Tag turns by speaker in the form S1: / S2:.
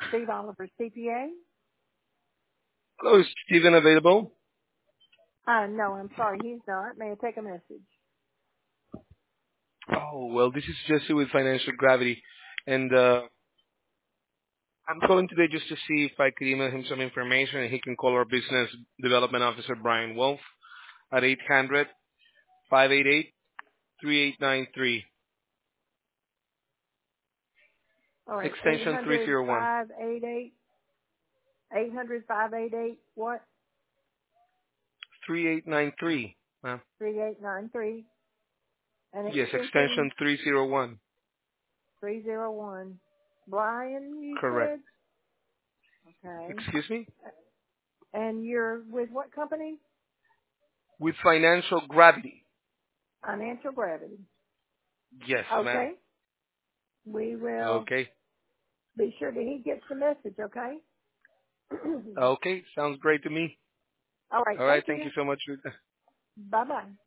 S1: Steve Oliver, CPA.
S2: Hello, is Steven available?
S1: No, I'm sorry, he's not. May I take a message?
S2: Oh, well, this is Jesse with Financial Gravity, and I'm calling today just to see if I could email him some information and he can call our business development officer, Brian Wolf, at 800-588-3893,
S1: All right,
S2: extension 301.
S1: 800-588, what?
S2: 3893.
S1: 3893, and
S2: Yes,
S1: extension
S2: extension 301.
S1: 301. Brian, you
S2: Correct.
S1: said? Okay.
S2: Excuse me?
S1: And you're with what company?
S2: With Financial Gravity.
S1: Financial Gravity.
S2: Yes, ma'am.
S1: Okay. We will
S2: Okay.
S1: be sure that he gets the message, okay?
S2: Okay, sounds great to me.
S1: All right,
S2: All right,
S1: thank
S2: thank
S1: you.
S2: you so much.
S1: Bye-bye.